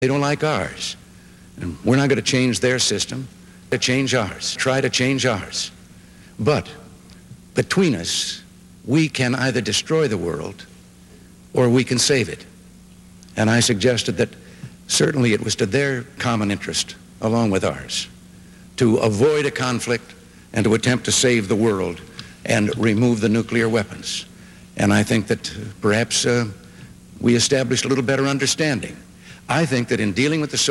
They don't like ours. And we're not going to change their system, to change ours, try to change ours. But between us, we can either destroy the world or we can save it. And I suggested that certainly it was to their common interest, along with ours, to avoid a conflict and to attempt to save the world and remove the nuclear weapons. And I think that perhaps we established a little better understanding. I think that in dealing with the